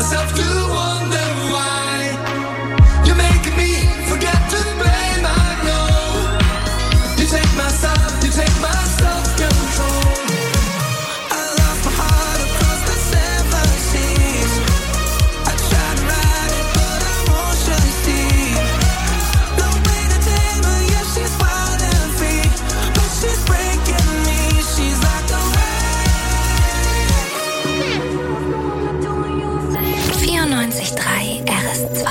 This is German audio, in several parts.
myself to wonder why you're making me forget to blame. I know you take my side, you take my self-control. I lost my heart across the 7 seas. I tried to ride it, but I won't surely see. No way to tame her, yeah, she's wild and free, but she's breaking me. She's like a 94.3 RS2.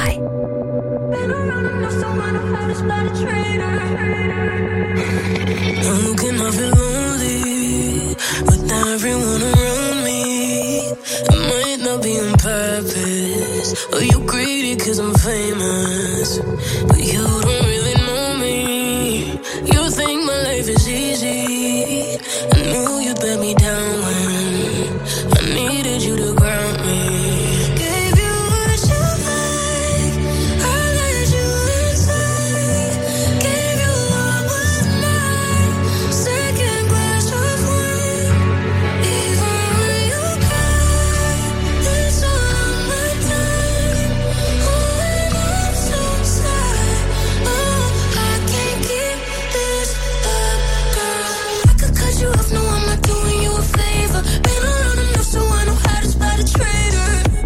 How can I feel lonely with everyone around me? It might not be on purpose, or you greedy cause I'm famous, but you don't really know me. You think my life is easy. I knew you'd let me down when I needed you to ground me. Gave you what you like, I let you inside. Gave you what was mine, second glass of wine. Even when you cry, it's all my time. Oh, and I'm so sad. Oh, I can't keep this up, girl. I could cut you off, no, I'm not doing you a favor. Been around enough so I know how to spot a traitor,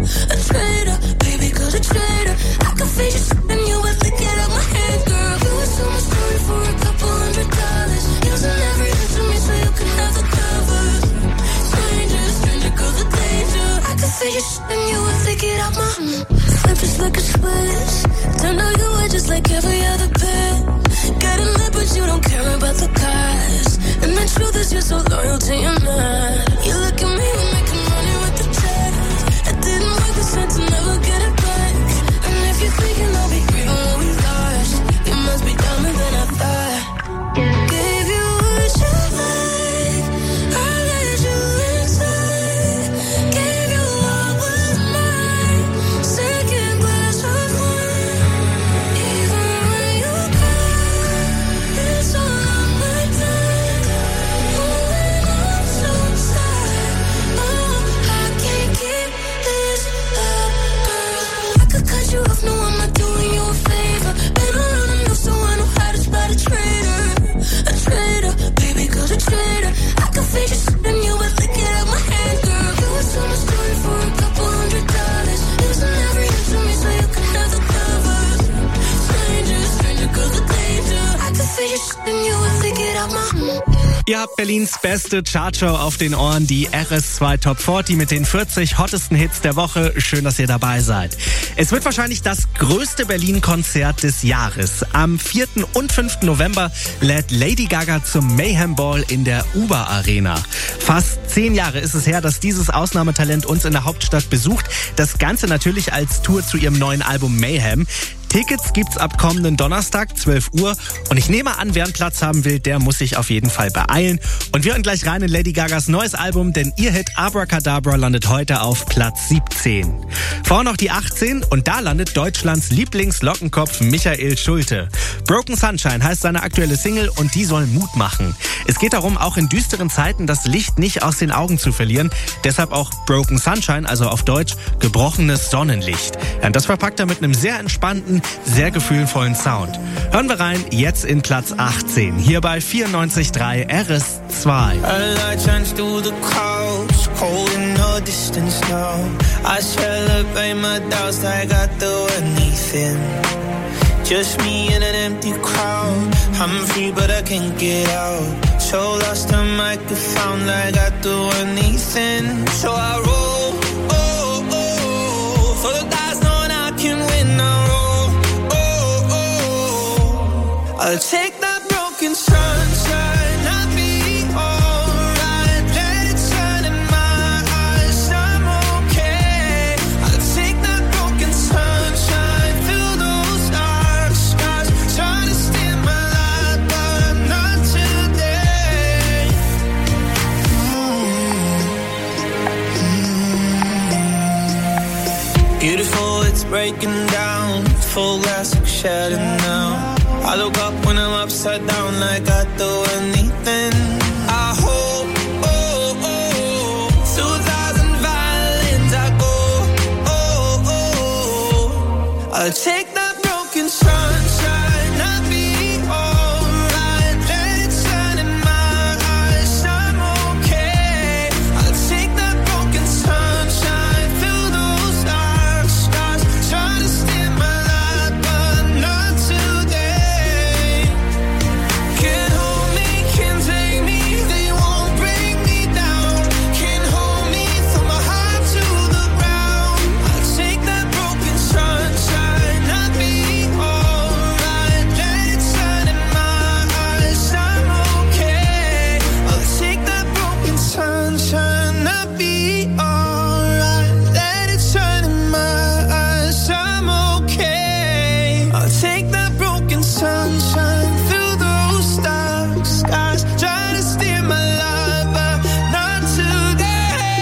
baby, cause a traitor. I can face you and you would lick it out my hand, girl. You were so much story for a couple $100. Using every inch of me so you can have the cover. Stranger, girl, the danger. I can face you and you would lick it out my flip just like a Swiss. Turned out you were just like every other bit. Got a lip but you don't care about the cost. And the truth is you're so loyal to your man. You look at me, we're making money with the text. It didn't work, the sense to never get it back. And if you're thinking I'll be grieving what we lost, you must be dumber than I thought. Gave you what you like, I let you inside. Gave you what was mine, second glass of wine. Even when you cry, it's all on my time. Oh, and I'm so sad. Oh, I can't keep this up, girl. I could cut you off, no, I'm not doing you a favor. Been around enough so I know how to spot a traitor, baby, cause a traitor. I can face you and you would lick it out my hand, girl. You were so much story for a couple $100. Using every inch of me so you can have the cover. Stranger, girl, the danger. I can face you and you would lick it out my Ihr habt Berlins beste Chartshow auf den Ohren, die RS2 Top 40 mit den 40 hottesten Hits der Woche. Schön, dass ihr dabei seid. Es wird wahrscheinlich das größte Berlin-Konzert des Jahres. Am 4. und 5. November lädt Lady Gaga zum Mayhem Ball in der Uber Arena. Fast 10 Jahre ist es her, dass dieses Ausnahmetalent uns in der Hauptstadt besucht. Das Ganze natürlich als Tour zu ihrem neuen Album Mayhem. Tickets gibt's ab kommenden Donnerstag, 12 Uhr. Und ich nehme an, wer einen Platz haben will, der muss sich auf jeden Fall beeilen. Und wir hören gleich rein in Lady Gagas neues Album, denn ihr Hit Abracadabra landet heute auf Platz 17. Vorher noch die 18 und da landet Deutschlands Lieblingslockenkopf Michael Schulte. Broken Sunshine heißt seine aktuelle Single und die soll Mut machen. Es geht darum, auch in düsteren Zeiten das Licht nicht aus den Augen zu verlieren. Deshalb auch Broken Sunshine, also auf Deutsch gebrochenes Sonnenlicht. Ja, und das verpackt er mit einem sehr entspannten, sehr gefühlvollen Sound. Hören wir rein, jetzt in Platz 18, hier bei 94.3 RS2. A light shines through the clouds, holding no distance now. I celebrate my doubts like I do anything. Just me in an empty crowd. I'm free but I can't get out. So lost the microphone like I do anything. So I roll, oh, oh, for the guys knowing I can win. I roll, oh, oh, I'll take that broken sunshine. I'll be alright. Let it shine in my eyes. I'm okay. I'll take that broken sunshine. Fill those dark skies. Try to steal my light, but not today. Beautiful, it's breaking down. Full glass like shattered now. I look up when I'm upside down like I do anything. I hope, oh, oh, through 1,000 violins I go, oh, I'll take that broken sunshine, I'll be alright. Let it shine in my eyes, I'm okay. I'll take that broken sunshine, fill those dark skies. Try to steal my light, but not today. Can't hold me, can't take me, they won't bring me down. Can't hold me from my heart to the ground. I'll take that broken sunshine, I'll be alright. Let it shine in my eyes, I'm okay. I'll take that broken sunshine, I'll be alright. Let it shine in my eyes, I'm okay. I'll take that broken sunshine, fill those dark skies. Try to steal my life, but not today.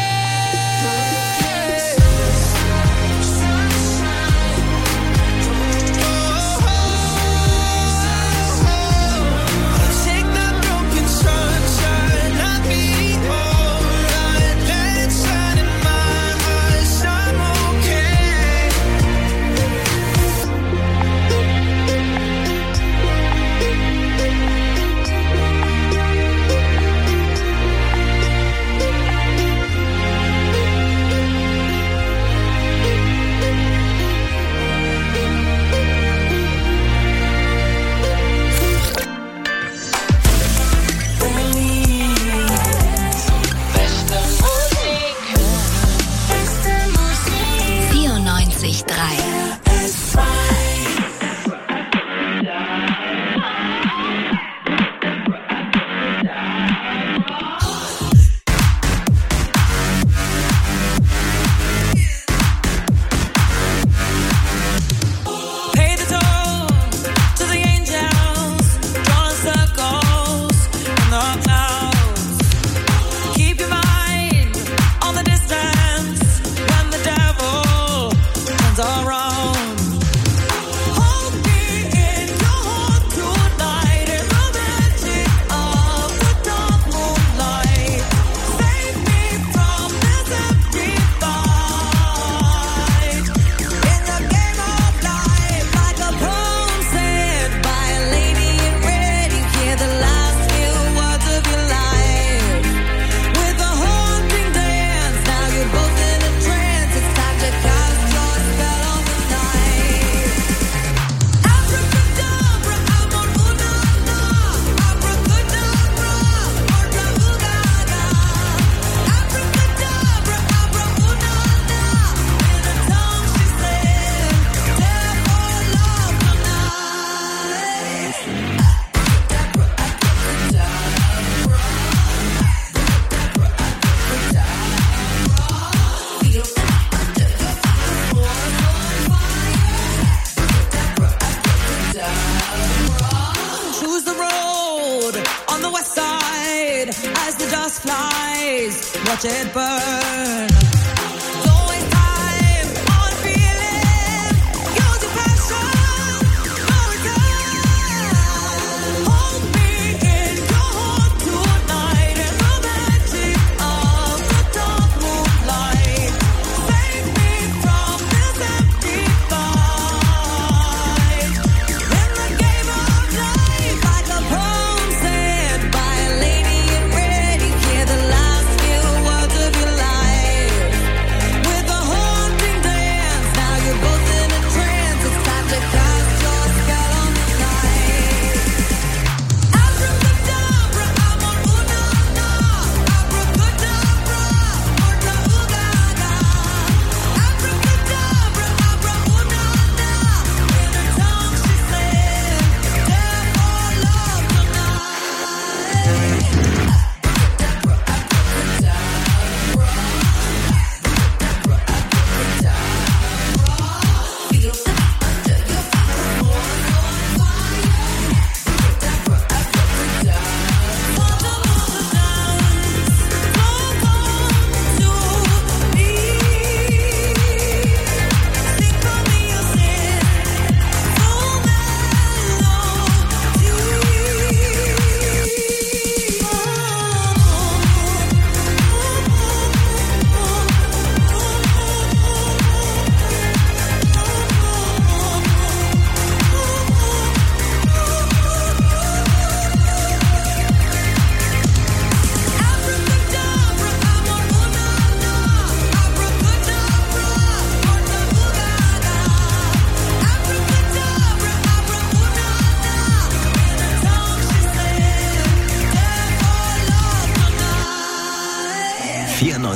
I'll take that broken sunshine, I'll be alright. Let it shine in my eyes, I'm okay. Pay the toll to the angels, drawing circles in the clouds. Keep your mind on the distance when the devil turns around. Hold me in your heart tonight in the magic of the dark moonlight. Save me from this empty fight. In the game of life, like a poem said by a lady in red, you hear the last few words of your life. With a haunting dance, now you're both in a trance. It's time to cast your spell on the night. Abracadabra, amor, una, na. Abracadabra, orca, ugaga. Abracadabra, abra, una, na. In a tongue she said, "Therefore love tonight." Choose the road on the west side as the dust flies. Watch it burn. Don't waste time on feeling. Use your passion. No return. Hold me in your heart tonight in the magic of the dark moonlight. Save me from this empty fight. In the game of life, like a poem said by a lady in red, you hear the last few words of your life.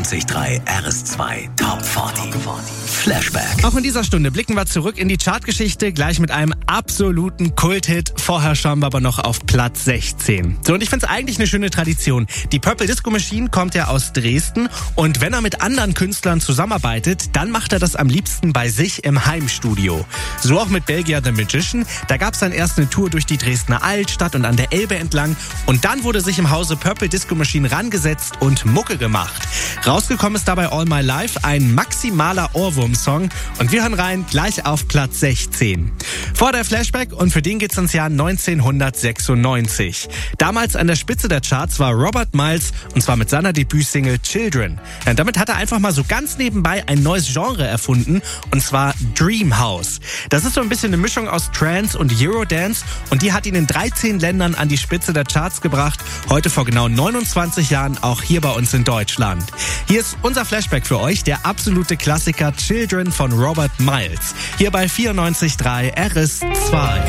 94.3 RS2 Top 40. Flashback. Auch in dieser Stunde blicken wir zurück in die Chartgeschichte, gleich mit einem absoluten Kulthit. Vorher schauen wir aber noch auf Platz 16. So, und ich finde es eigentlich eine schöne Tradition. Die Purple Disco Machine kommt ja aus Dresden und wenn er mit anderen Künstlern zusammenarbeitet, dann macht er das am liebsten bei sich im Heimstudio. So auch mit Belgier The Magician. Da gab es dann erst eine Tour durch die Dresdner Altstadt und an der Elbe entlang und dann wurde sich im Hause Purple Disco Machine rangesetzt und Mucke gemacht. Rausgekommen ist dabei All My Life, ein maximaler Ohrwurm-Song und wir hören rein gleich auf Platz 16. Vor der Flashback und für den geht's ins Jahr 1996. Damals an der Spitze der Charts war Robert Miles und zwar mit seiner Debütsingle Children. Ja, damit hat er einfach mal so ganz nebenbei ein neues Genre erfunden und zwar Dream House. Das ist so ein bisschen eine Mischung aus Trance und Eurodance und die hat ihn in 13 Ländern an die Spitze der Charts gebracht. Heute vor genau 29 Jahren auch hier bei uns in Deutschland. Hier ist unser Flashback für euch, der absolute Klassiker Children von Robert Miles. Hier bei 94.3 RS2.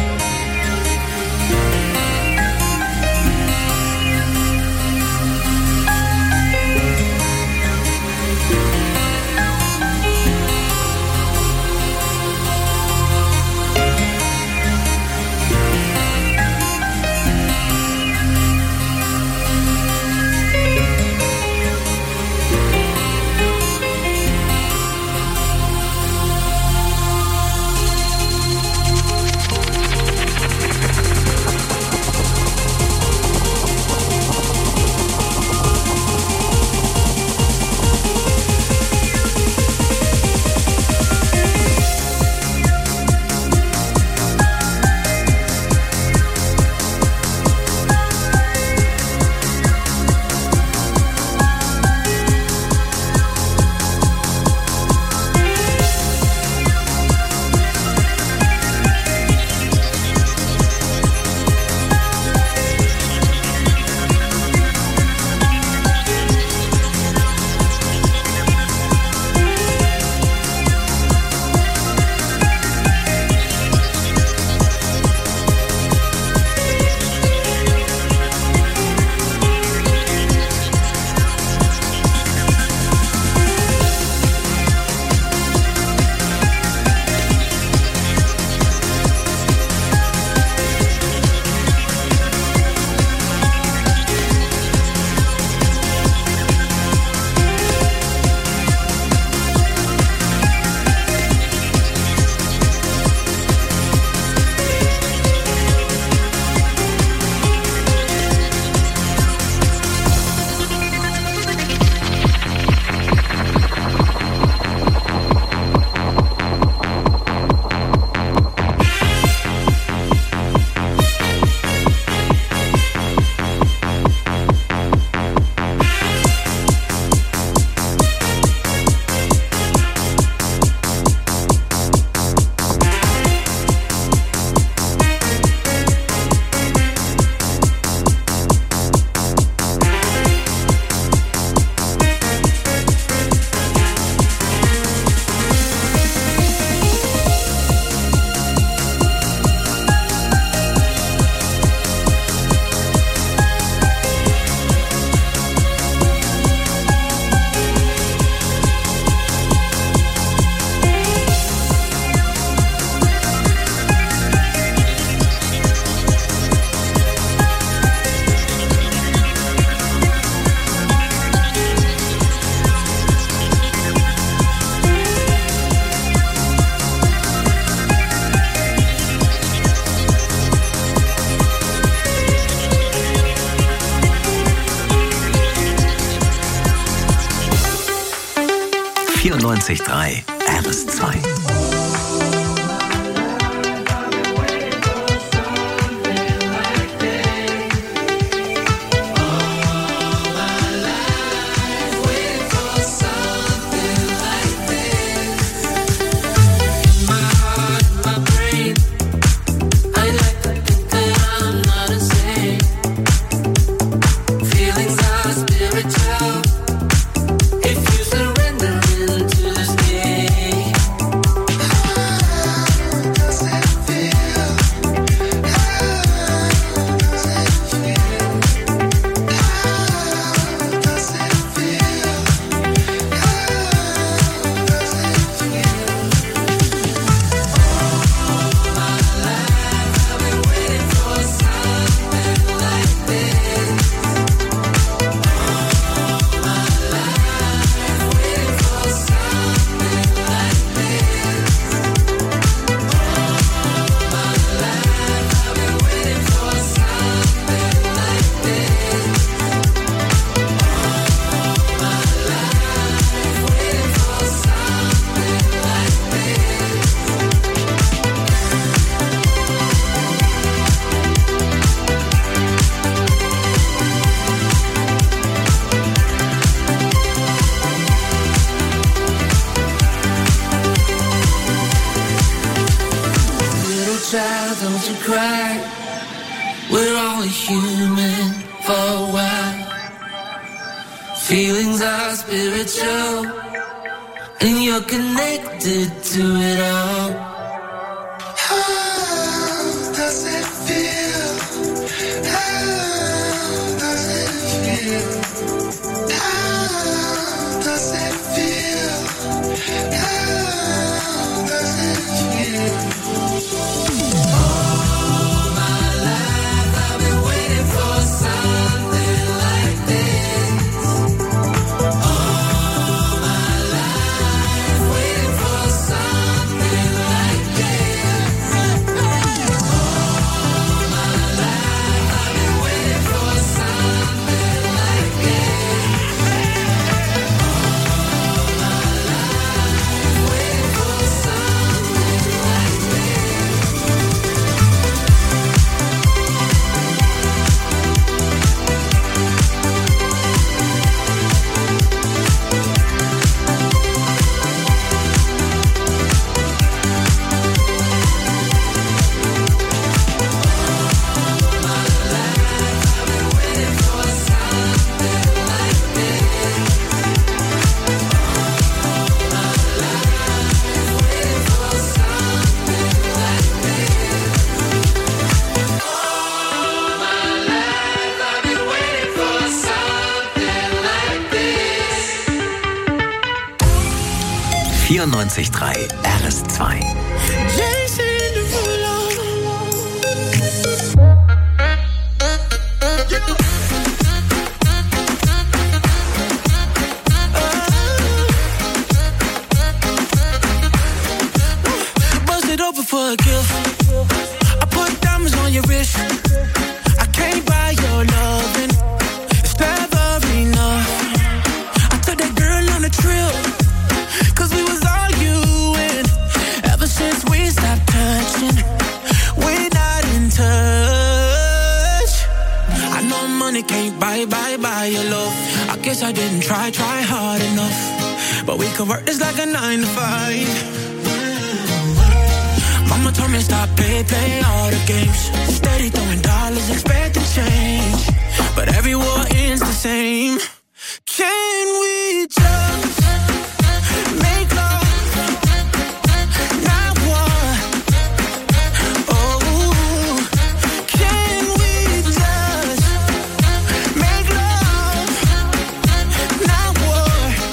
(94.3 RS2). If you surrender into the state don't you cry. We're all human for a while. Feelings are spiritual, and you're connected to it all. How does it feel? How does it feel? How does it feel? How does it feel? All my life I've been waiting for something like this. All my life waiting for something like this. All my life I've been waiting for something like this. All my life waiting for something like this. I've been waiting for something like this. 94.3 RS2. Jason Derulo. Bust it open for a gift. I put diamonds on your wrist. I can't buy your loving. It's never enough. I took that girl on a trip. 'Cause we was arguing. Ever since we stopped touching, we're not in touch. I know money can't buy your love. I guess I didn't try hard enough. But we could work this like a 9 to 5. Mama told me stop play all the games. Steady throwing dollars, expecting change. But every war ends the same. Can we just make love, not war? Oh, can we just make love, not war?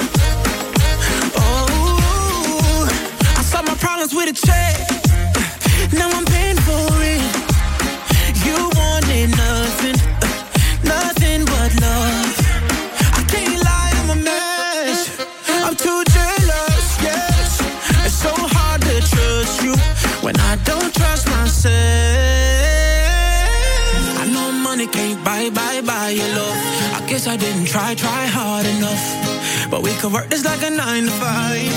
Oh, I saw my problems with a check. Now I'm paying for it. You wanted nothing, nothing but love. I can't lie, I'm a mess. I'm too jealous, yes. It's so hard to trust you when I don't trust myself. I know money can't buy your love. I guess I didn't try hard enough. But we could work this like a 9 to 5.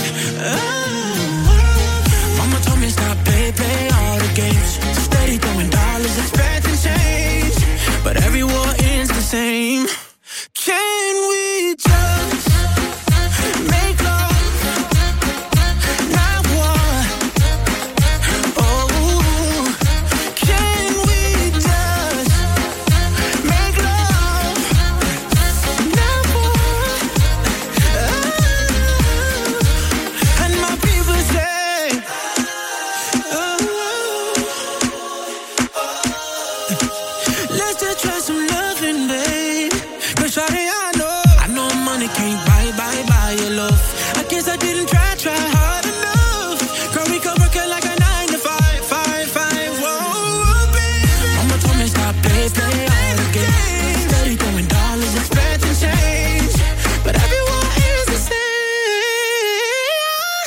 Mama told me stop play all the games. Steady throwing dollars, expecting change. But every war ends the same. Can we just make love, not war? Oh, can we just make love, not war? And my people say, let's just try some loving, babe. 'Cause shawty, I know money can't buy your love. I guess I didn't try hard enough. Girl, we could work it like a 9 to 5. Whoa, baby. Mama told me stop play all the games. Steady throwing dollars, expecting change. But everyone is the same.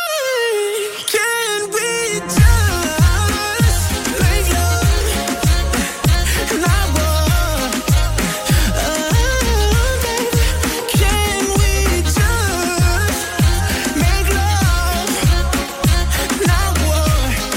Can we just make love, not war? Baby, can we just make love, not war?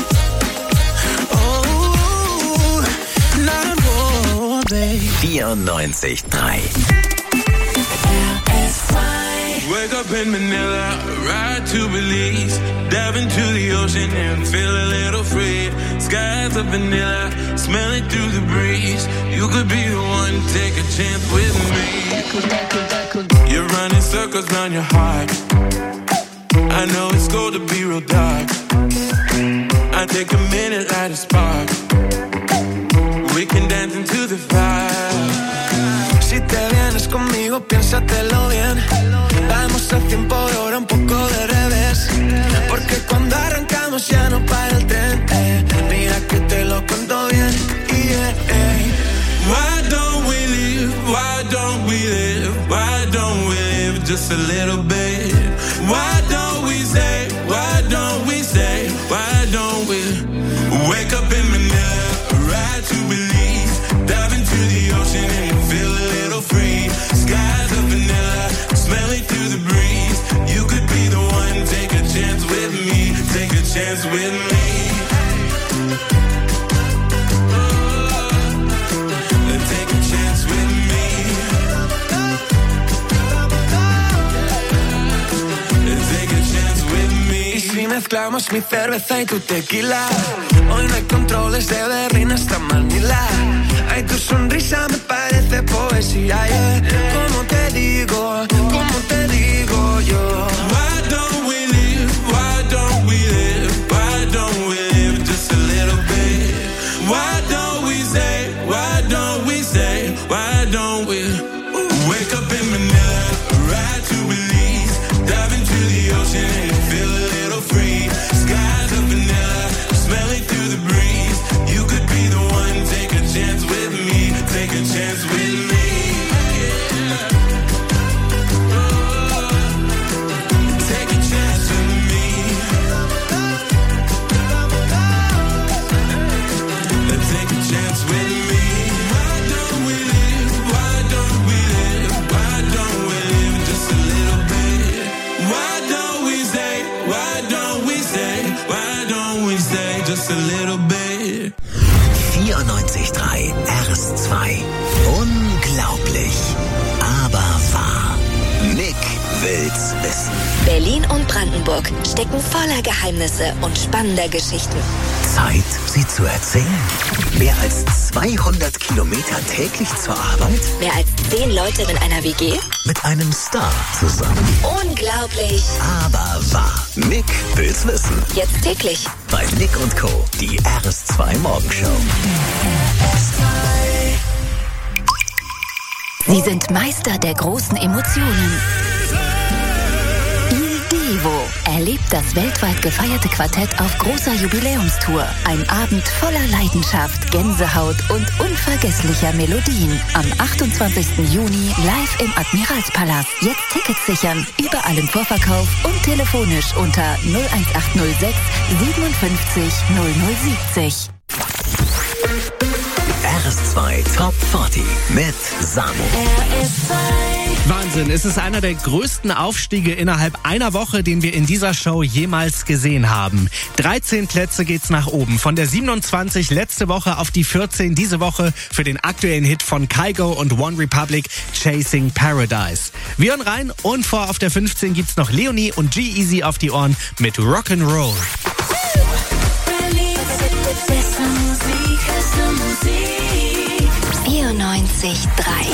Oh, not war, baby. 94.3 RS2. Wake up in Manila, ride to Belize, dive into the ocean and feel a little free. Skies of vanilla, smell it through the breeze. You could be the one, take a chance with me. You're running circles round your heart. I know it's cold to be real dark. I take a minute, light a spark. We can dance into the fire. Si te vienes conmigo, piénsatelo bien. Vamos a 100 por hora, un poco de revés. Porque cuando arrancamos ya no para el tren. Mira que te lo cuento bien. Why don't we live? Why don't we live? Why don't we live just a little bit? Why don't we say? Why don't we say? Why don't we wake up in Manila, ride to Belize, dive into the ocean and feel a little free. Skies of vanilla, smell it through the breeze. You could be the one, take a chance with me, take a chance with me. Take a chance with me. Take a chance with me. Y si mezclamos mi cerveza y tu tequila, hoy no hay controles de Berlín hasta Manila. Ay, tu sonrisa me parece poesía, yeah. ¿Cómo te digo yo? Why don't we live? Why don't we live? Why don't we live just a little bit? Why don't we say? Why don't we say? Why don't we wake up in Manila, ride to Belize, dive into the ocean and feel a little free. Skies of vanilla, smell it through the breeze. You could be the one, take a chance with me, take a chance with me. Take a chance with me. Take a chance with me. Why don't we live? Why don't we live? Why don't we live just a little bit? Why don't we say? Why don't we say? Why don't we say just a little bit? 94.3 RS2. Unglaublich, aber wahr. Nick will's wissen. Berlin und Brandenburg stecken voller Geheimnisse und spannender Geschichten. Zeit, sie zu erzählen. Mehr als 200 Kilometer täglich zur Arbeit? Mehr als 10 Leute in einer WG? Mit einem Star zusammen. Unglaublich, Aber wahr. Nick will's wissen. jetzt täglich. Bei Nick & Co. Die RS2 Morgenshow. Sie sind Meister der großen Emotionen. Il Divo erlebt das weltweit gefeierte Quartett auf großer Jubiläumstour. Ein Abend voller Leidenschaft, Gänsehaut und unvergesslicher Melodien. Am 28. Juni live im Admiralspalast. Jetzt Tickets sichern, überall im Vorverkauf und telefonisch unter 01806 57 0070. RS2 Top 40 mit Samo. Wahnsinn, es ist einer der größten Aufstiege innerhalb einer Woche, den wir in dieser Show jemals gesehen haben. 13 Plätze geht's nach oben. Von der 27 letzte Woche auf die 14 diese Woche für den aktuellen Hit von Kygo und One Republic, Chasing Paradise. Wir hören rein und vor auf der 15 gibt's noch Leonie und G-Eazy auf die Ohren mit Rock'n'Roll. 94.3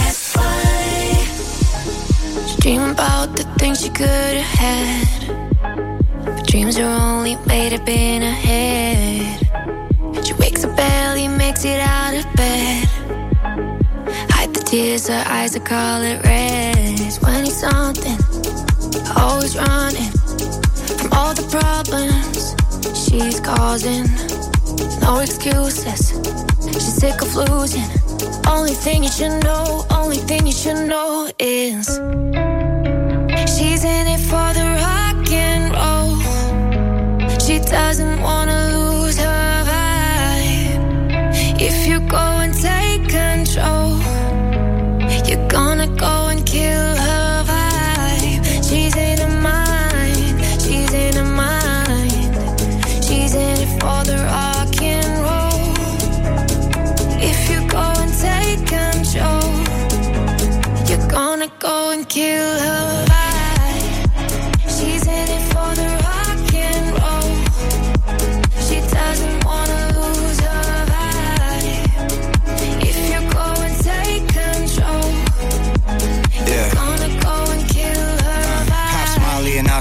Dream about the things she could have had, but dreams are only made up in her head. She wakes up early, makes it out of bed, hide the tears, her eyes are color red. 20 something, always running from all the problems she's causing. No excuses, she's sick of losing. Only thing you should know is she's in it for the rock and roll. She doesn't wanna lose her vibe. If you go and take control, you're gonna go and kill her vibe. She's in her mind, she's in her mind. She's in it for the rock and roll. If you go and take control, you're gonna go and kill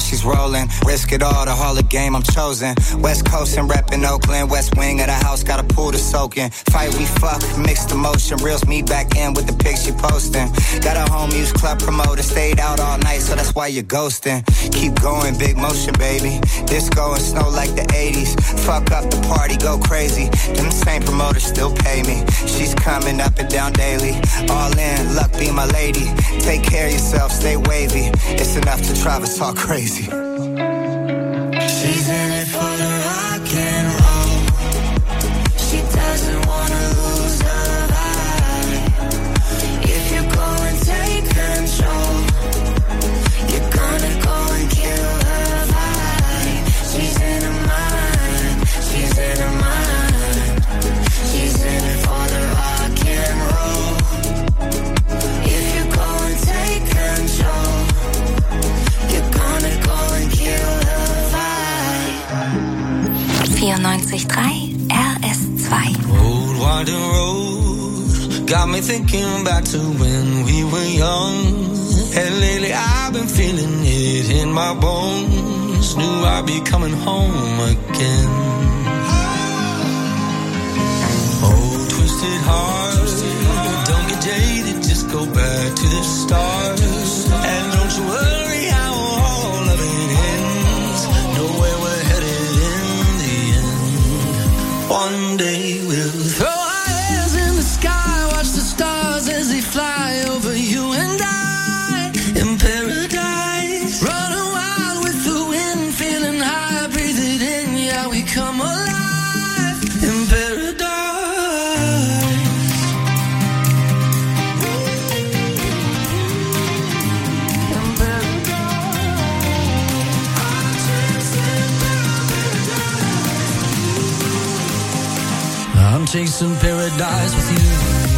she's rolling. Risk it all, the Hall of Game, I'm chosen. West Coast and reppin' Oakland. West wing of the house, got a pool to soak in. Fight, we fuck, mixed emotion. Reels me back in with the pics she posting. Got a home use club promoter. Stayed out all night, so that's why you're ghosting. Keep going, big motion, baby. Disco and snow like the 80s. Fuck up the party, go crazy. Them same promoters still pay me. She's coming up and down daily. All in, luck be my lady. Take care of yourself, stay wavy. It's enough to drive us all crazy. She's in it for the rock and roll. She doesn't wanna lose her vibe. If you go and take control, you're gonna go and kill her vibe. She's in her mind. She's in her mind. She's in it for the rock and roll. If you go and take control, you're gonna go and kill her vibe. 94.3 RS2. Old winding road got me thinking back to when we were young. And lately I've been feeling it in my bones. Knew I'd be coming home again. Oh, twisted heart, don't get jaded, just go back to the start. And don't you worry how all of it ends. Know where we're headed in the end. One day we'll throw our hands in the sky, watch the stars as they fly over you and I. In paradise, running wild with the wind, feeling high, breathe it in, yeah, we come alive. In paradise. I'm chasing paradise with you.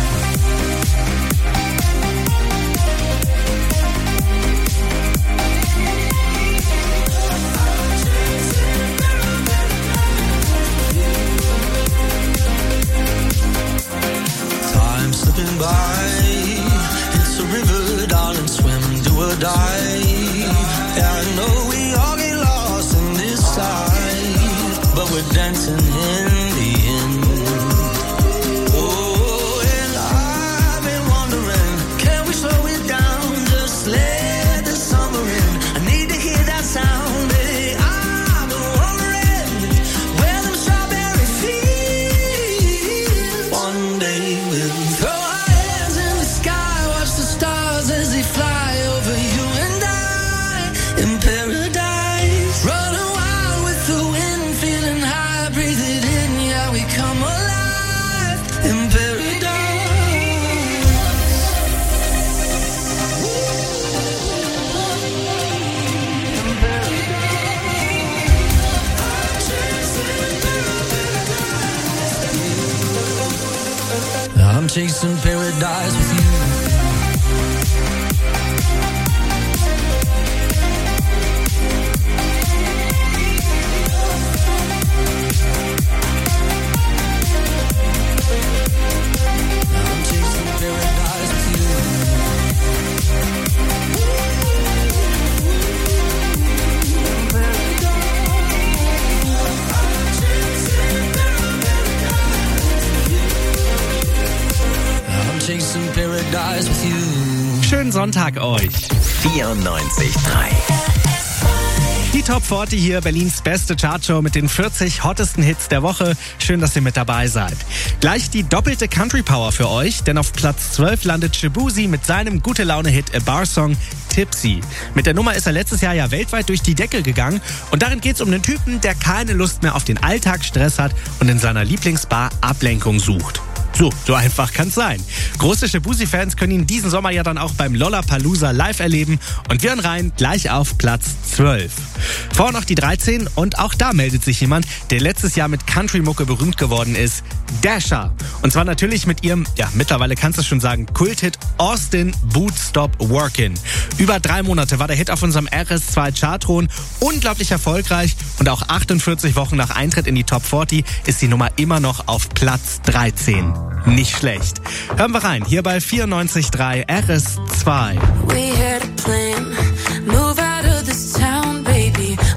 Time slipping by. It's a river, darling, swim, do or die. Yeah, I know we all get lost in this side, but we're dancing in the end. Oh, and I've been wondering, can we slow it down? Just let the summer in. I need to hear that sound. Hey, I've been wondering where them strawberry fields. One day we'll throw our hands in the sky, watch the stars as they fly over you and I. In paradise, running wild with the wind, feeling high, breathe it in, yeah, we come alive. In paradise. I'm chasing paradise with you. I'm chasing paradise with you. I'm chasing paradise with you. Schönen Sonntag euch. 94.3. Die Top 40 hier, Berlins beste Chartshow mit den 40 hottesten Hits der Woche. Schön, dass ihr mit dabei seid. Gleich die doppelte Country Power für euch, denn auf Platz 12 landet Shaboozey mit seinem Gute-Laune-Hit A Bar Song Tipsy. Mit der Nummer ist er letztes Jahr ja weltweit durch die Decke gegangen und darin geht's um einen Typen, der keine Lust mehr auf den Alltagsstress hat und in seiner Lieblingsbar Ablenkung sucht. So einfach kann's sein. Große Shaboozey-Fans können ihn diesen Sommer ja dann auch beim Lollapalooza live erleben und wir hören rein gleich auf Platz 12. Vorher noch die 13 und auch da meldet sich jemand, der letztes Jahr mit Country-Mucke berühmt geworden ist, Dasha. Und zwar natürlich mit ihrem, ja mittlerweile kannst du schon sagen, Kulthit Austin Boot Stop Workin'. Über 3 Monate war der Hit auf unserem RS2-Chartthron unglaublich erfolgreich und auch 48 Wochen nach Eintritt in die Top 40 ist die Nummer immer noch auf Platz 13. Nicht schlecht. Hören wir rein, hier bei 94.3 RS2. We had a plan, move out of this town, baby.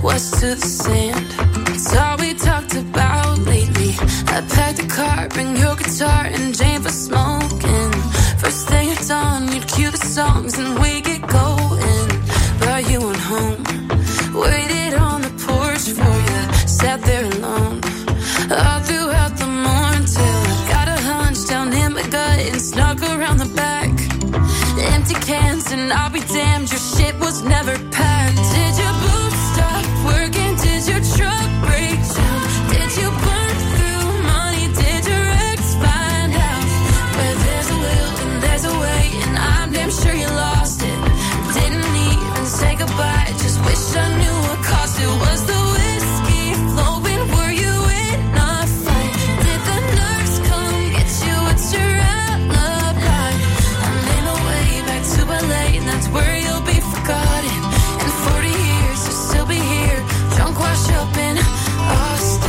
west to the sand. It's all we talked about lately. I packed a car, bring your guitar and Jane for smoking. First thing at dawn, you'd cue the songs and we get going. But you went home, waited on the porch for you, sat there alone all throughout the morning till I got a hunch down in my gut and snuck around the back. Empty cans and I'll be damned, your shit was never packed. Did your boots stop working? Did your truck break down? Did you burn through money? Did your ex find out? Where there's a will and there's a way, and I'm damn sure you lost it. Didn't even say goodbye, just wish I knew what cost it. Was the whiskey flowing? Were you in a fight? Did the nurse come get you? What's your alibi? I made my way back to LA, and that's where you'll be forgotten. In 40 years, you'll still be here, drunk, washed up in Austin.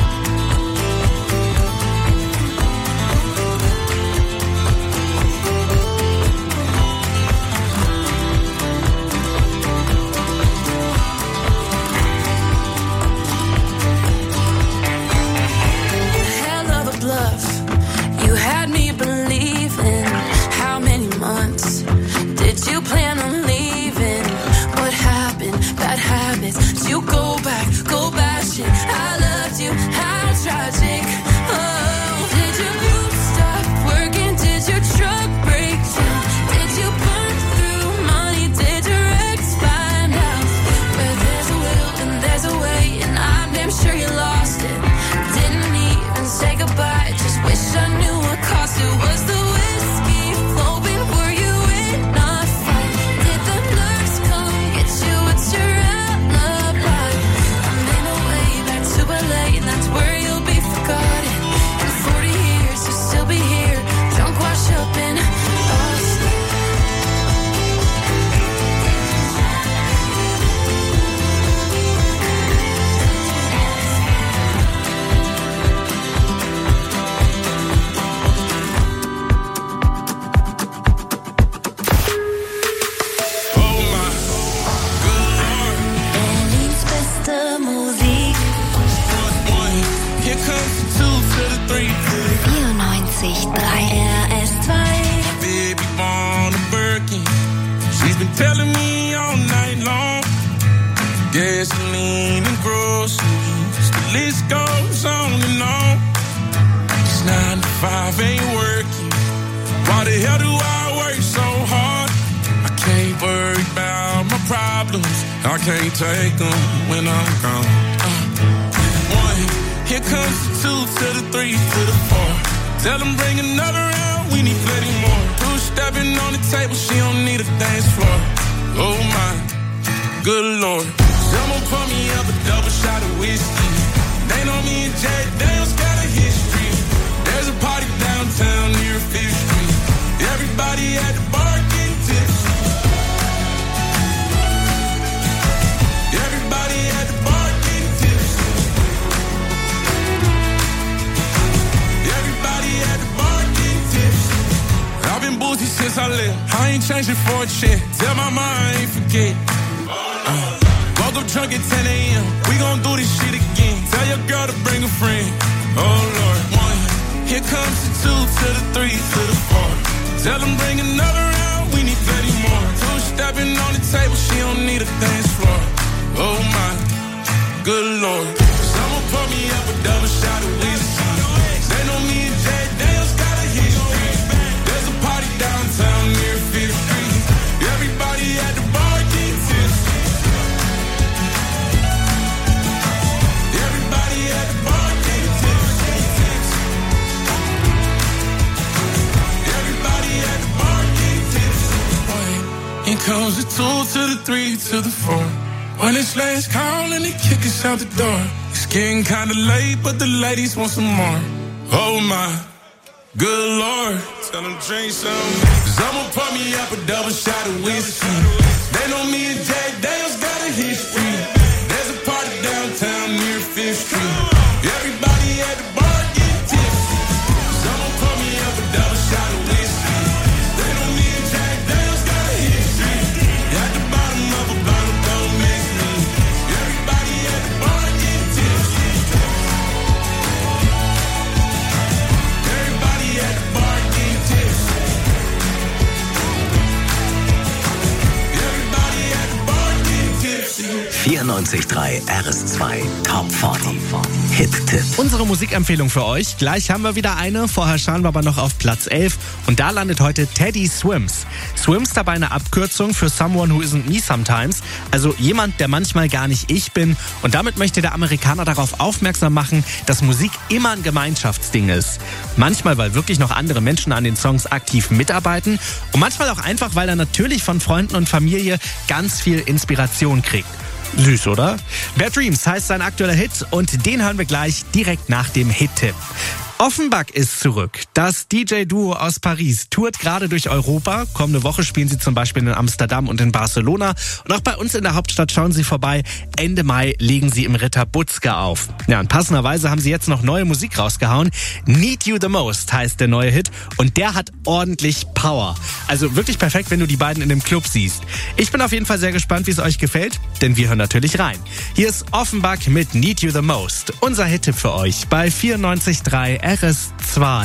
Hell of a bluff, you had me believing. How many months did you plan on leaving? What happened? Bad habits. Did you go back shit? I loved you, how tragic. Oh, did your boots stop working? Did your truck break down? Did you burn through money? Did your ex find out? Where there's a will and there's a way, and I'm damn sure you lost it. Didn't even say goodbye, just wish I knew what cost it. Was the whiskey flowing? Were you in a fight? Did the nurse come get you? What's your alibi? I made my way back to LA, and that's where you'll be forgotten. In 40 years, you'll still be here, drunk, washed up in Austin. Oh my, good Lord. Berlins beste Musik. One, here comes the 2 to the 3 to the 94.3 RS2. baby born a Birkin. She's been telling me all night long. Gasoline and groceries, the list goes on and on. It's 9 to 5 ain't working. Why the hell do I work so hard? I can't worry about my problems, I can't take them when I'm gone. One, here comes the 2 to the 3 to the 4. Tell them bring another round, we need plenty more. Two-stepping on the table, she don't need a dance floor. Oh my, good Lord. Someone pour me up a double shot of whiskey. They know me and Jay Daniels got a history. There's a party downtown near 5th Street. Everybody at the bar getting tipsy. Everybody at the bar getting tipsy. Everybody at the bar getting tipsy. I've been boozy since I left. I ain't changing for a check. Tell my mind I ain't forget. Woke up drunk at 10 a.m. We gon' do this shit again. Tell your girl to bring a friend. Oh Lord. One, here comes the 2 to the 3 to the 4. Tell them bring another round, we need plenty more. Two-stepping on the table, she don't need a dance floor. Oh my, good Lord. Someone pour me up a double shot of whiskey. They know me and Jay Daniels got a history. There's a party downtown near 5th Street. Everybody at the bar getting tipsy. Everybody at the bar getting tipsy. Everybody at the bar getting tipsy. Here comes the 2 to the 3 to the 4. When it's last call and they kick us out the door. It's getting kinda late, but the ladies want some more. Oh my, good Lord. Tell them drink some. Someone pour me up a double shot of whiskey. They know me and Jay Daniels got a history. There's a party downtown near 5th Street. Everybody at the bar getting tipsy. Someone pour me up a double shot of whiskey. They know me and Jay Daniels got a history. At the bottom of a bottle, don't miss me. Everybody 94.3 RS2 Top 40 Hit-Tipp. Unsere Musikempfehlung für euch. Gleich haben wir wieder eine. Vorher schauen wir aber noch auf Platz 11. Und da landet heute Teddy Swims. Swims dabei eine Abkürzung für Someone Who Isn't Me Sometimes. Also jemand, der manchmal gar nicht ich bin. Und damit möchte der Amerikaner darauf aufmerksam machen, dass Musik immer ein Gemeinschaftsding ist. Manchmal, weil wirklich noch andere Menschen an den Songs aktiv mitarbeiten. Und manchmal auch einfach, weil er natürlich von Freunden und Familie ganz viel Inspiration kriegt. Süß, oder? Bad Dreams heißt sein aktueller Hit und den hören wir gleich direkt nach dem Hit-Tipp. Offenbach ist zurück. Das DJ-Duo aus Paris tourt gerade durch Europa. Kommende Woche spielen sie zum Beispiel in Amsterdam und in Barcelona. Und auch bei uns in der Hauptstadt schauen sie vorbei. Ende Mai legen sie im Ritter Butzke auf. Ja, und passenderweise haben sie jetzt noch neue Musik rausgehauen. Need You The Most heißt der neue Hit. Und der hat ordentlich Power. Also wirklich perfekt, wenn du die beiden in dem Club siehst. Ich bin auf jeden Fall sehr gespannt, wie es euch gefällt. Denn wir hören natürlich rein. Hier ist Offenbach mit Need You The Most. Unser Hit-Tipp für euch bei 94.3 RS2.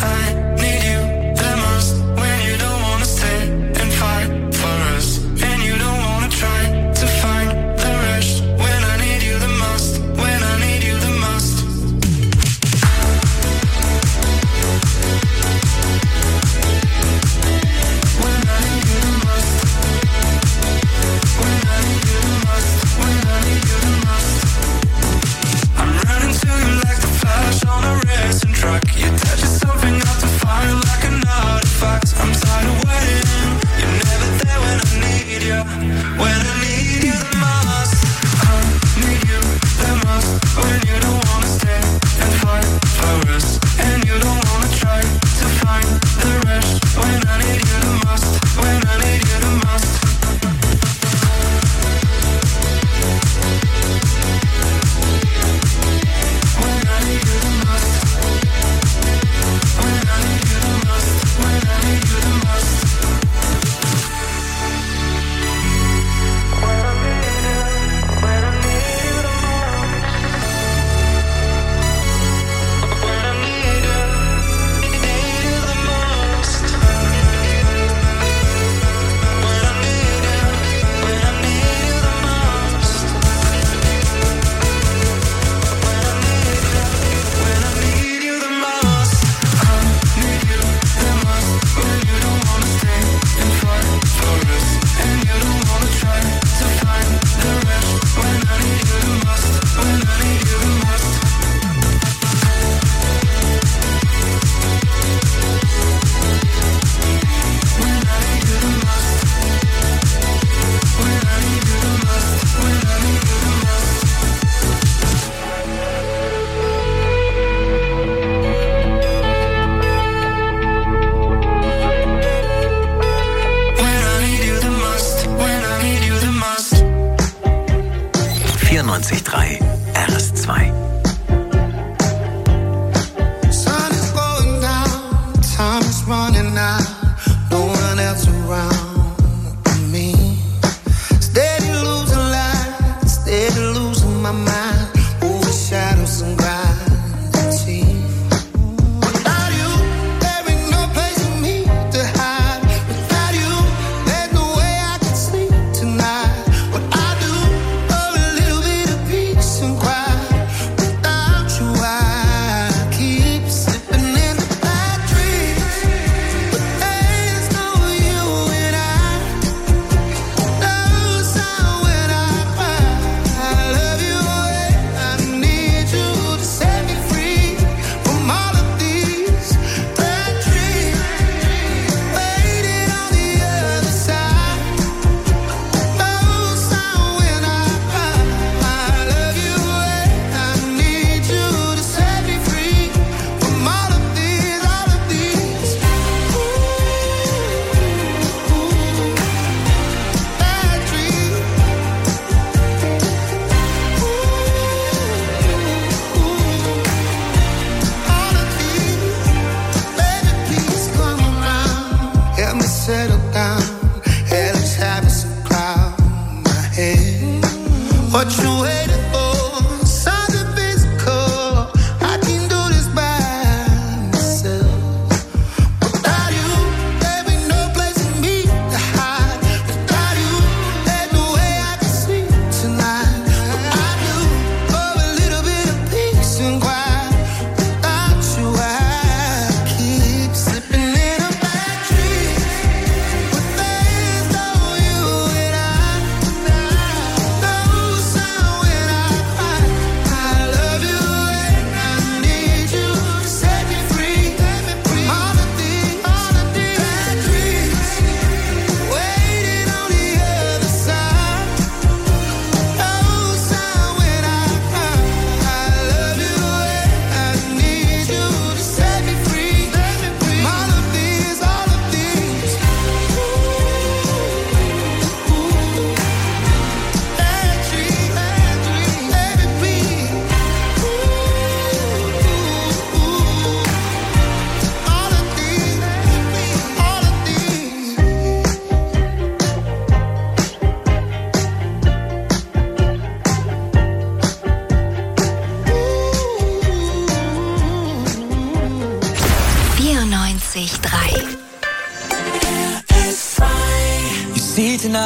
You touch something up to fire like an artifact. I'm tired of waiting. You're never there when I need you. When I need you the most. I need you the most. When you don't wanna stay and fight for us, and you don't wanna try to find the rest. When I need you the most. When I need you the most. When I need you the most. When I need you the most, when I need you the most. Away.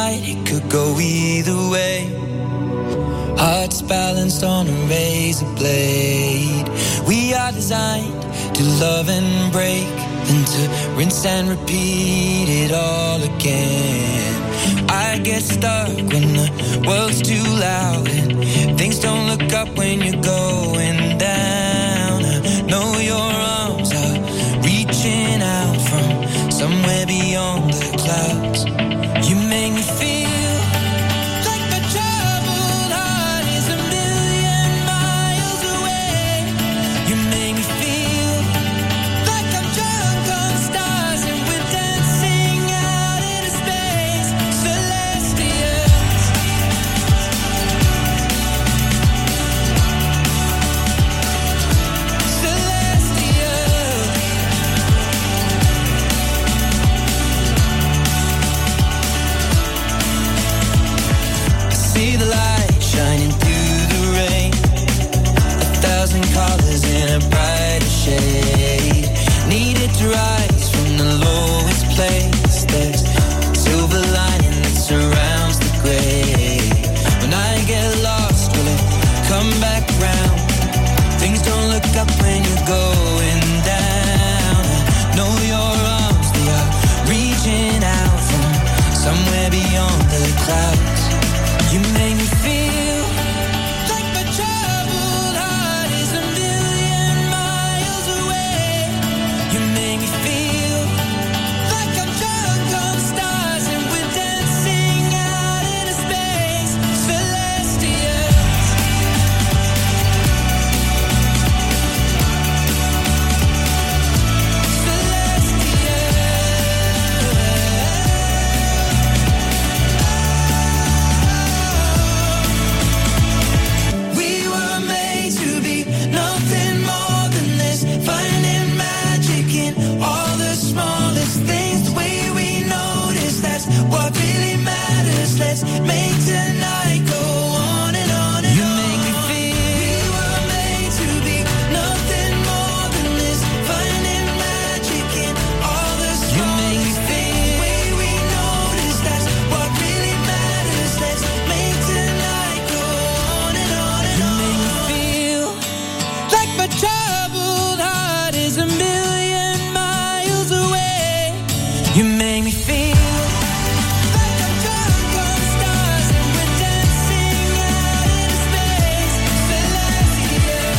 night, it could go either way. Hearts balanced on a razor blade. We are designed to love and break, then to rinse and repeat it all again. I get stuck when the world's too loud and things don't look up when you're going down. I know your arms are reaching out from somewhere beyond the clouds. You make me feel like my troubled heart is a million miles away. You make me feel like I'm drunk on stars and we're dancing out into space. Celestials. Celestials. See the light shining through the rain, 1,000 colors in a brighter shade. Needed to rise from the lowest place. There's silver lining that surrounds the gray. When I get lost, will it come back round? Things don't look up when you're going down. I know your arms, they are reaching out from somewhere beyond the clouds. You make me feel like my troubled heart is a million miles away. You make me feel like I'm drunk on stars and we're dancing out into space. Celestials. We were made to be nothing more than this, finding magic in all the smallest things. The way we notice, that's what really matters. Let's make tonight go on and on and on. You make me feel we were made to be nothing more than this, finding magic in all the smallest things. The way we notice, that's what really matters. Let's make tonight go on and on and on. You make me feel like my troubled heart is a million miles away. You make me feel like I'm drunk on stars and we're dancing out into space. Celestial.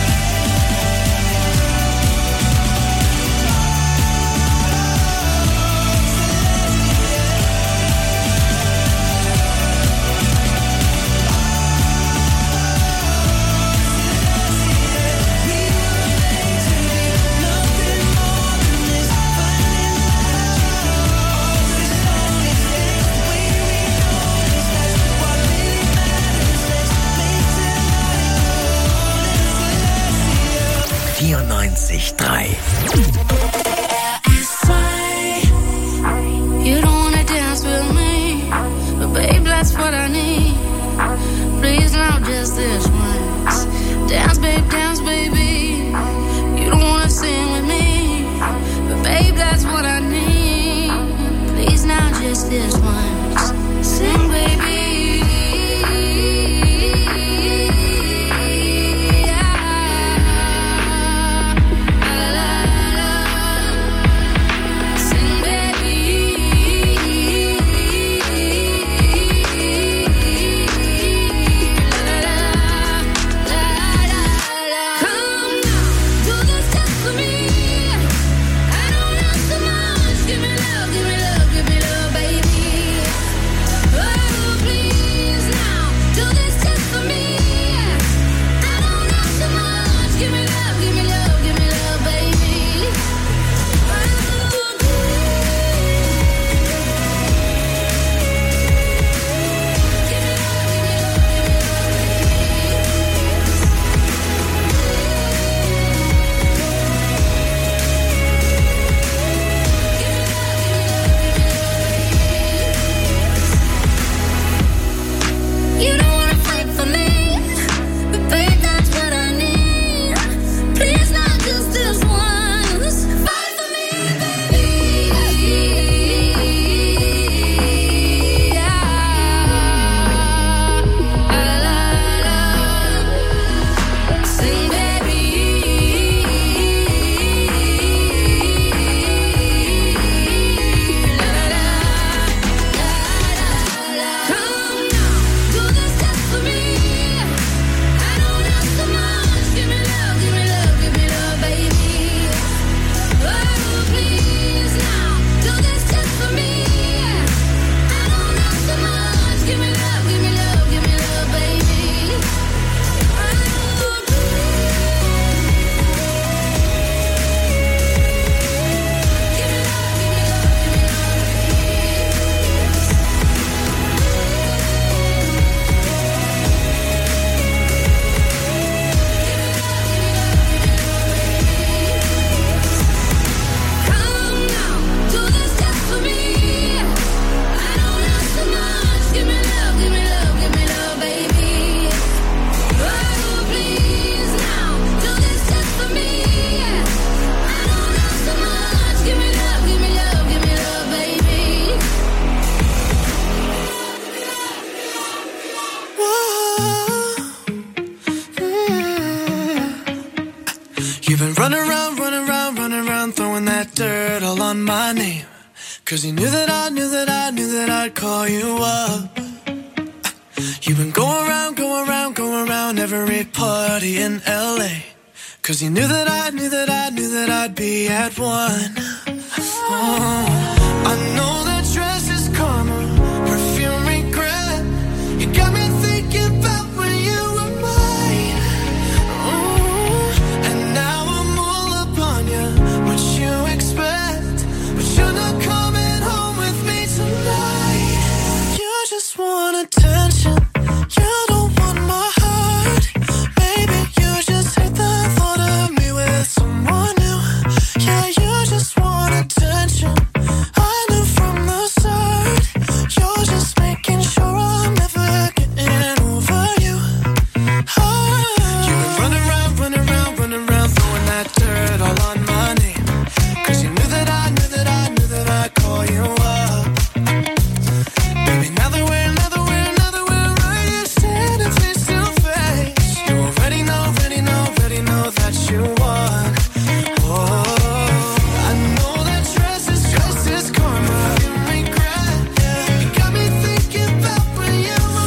You don't wanna dance with me, but babe, that's what I need. Please, now just this once. Dance, baby. You don't wanna sing with me, but babe, that's what I need. Please, now just this once. Sing, baby. La, la, la, la. been running around, throwing that dirt all on my name. 'Cause you knew that I'd call you up. You've been going around every party in LA. 'Cause you knew that I'd be at one. Oh, I know that dress is karma, perfume regret. You got me thinking about when you were mine. Oh, and now I'm all up on you. What you expect? But you're not coming home with me tonight. You just want attention. You don't want my heart. Maybe you just hate the thought of me with someone new. Yeah, you just want attention. I knew from the start. You're just making sure I'm never getting over you. You've been running around, throwing that dirt all on my name. 'Cause you knew that I'd call you up. Baby, now that we're right here standing face to face, you already know that you won. Oh, I know that dress is karma, you regret. You got me thinking about when you were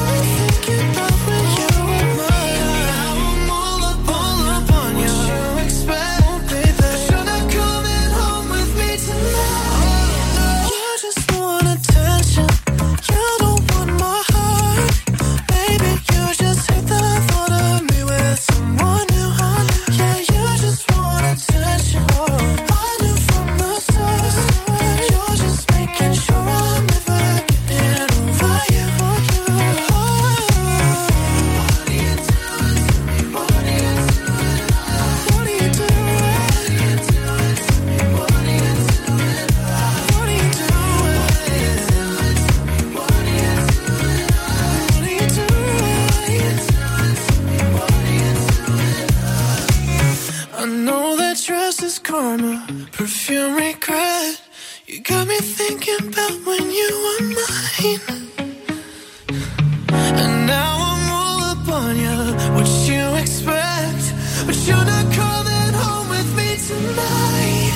mine. Now I'm all up on you. What you expect? But you're not coming home with me tonight. You just want attention. You don't want my heart. Maybe you just hate the thought of me with someone new. Yeah, you just want attention. I knew from the start. You're just making sure I'm never getting over you. What are you doing to me? What are you doing? What are you doing? What are you doing? I know that dress is karma, perfume regret. You got me thinking about when you were mine. And now I'm all up on you. What you expect? But you're not coming home with me tonight.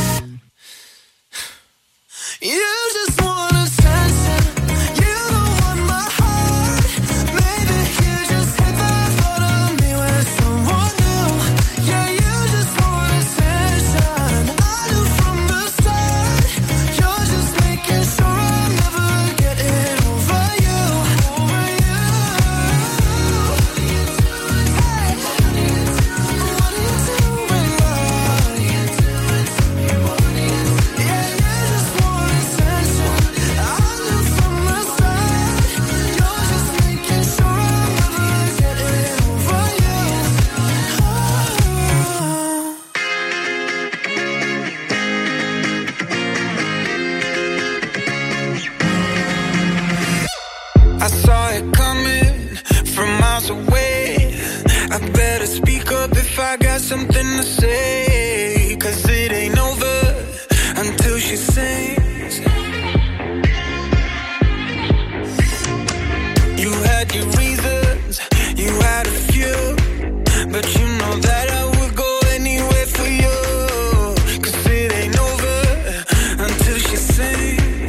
You just want attention. You don't want my heart. Maybe you just hate the thought of me with someone new. Yeah, you just want attention. I knew from the start. You're just making sure I'm never getting over you. Over you. What are you doing? Hey. What are you doing? Yeah, you just want attention. I knew from the start. You're just making sure I'm never getting over you. I saw it coming from miles away. I better speak up if I got something to say. 'Cause it ain't over until she sings. You had your reasons, you had a few, but you know that I would go anywhere for you. 'Cause it ain't over until she sings.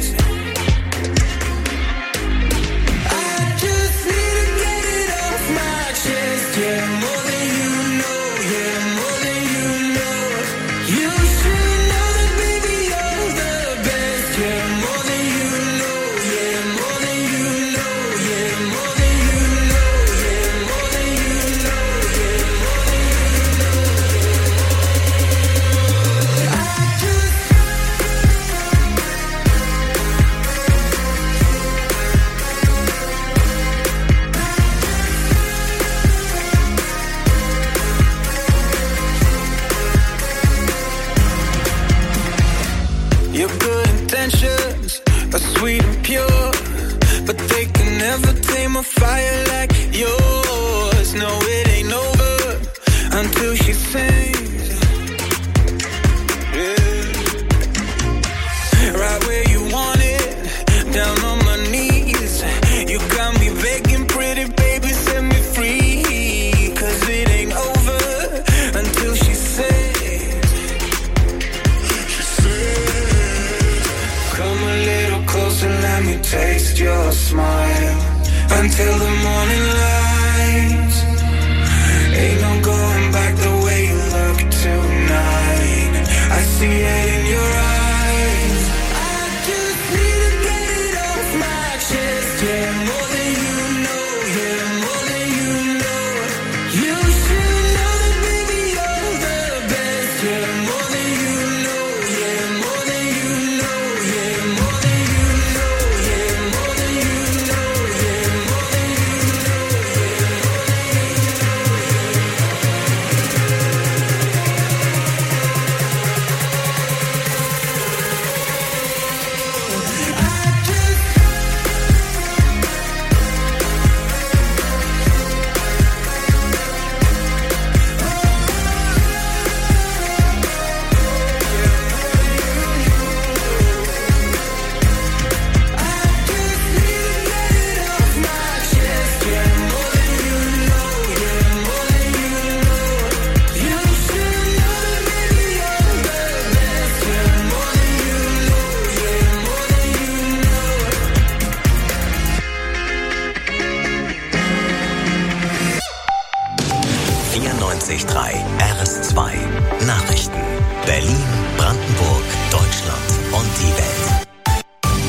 I just need to get it off my chest. Yeah, more than you know. Yeah, more than you know. 94.3 RS2 Nachrichten. Berlin, Brandenburg, Deutschland und die Welt.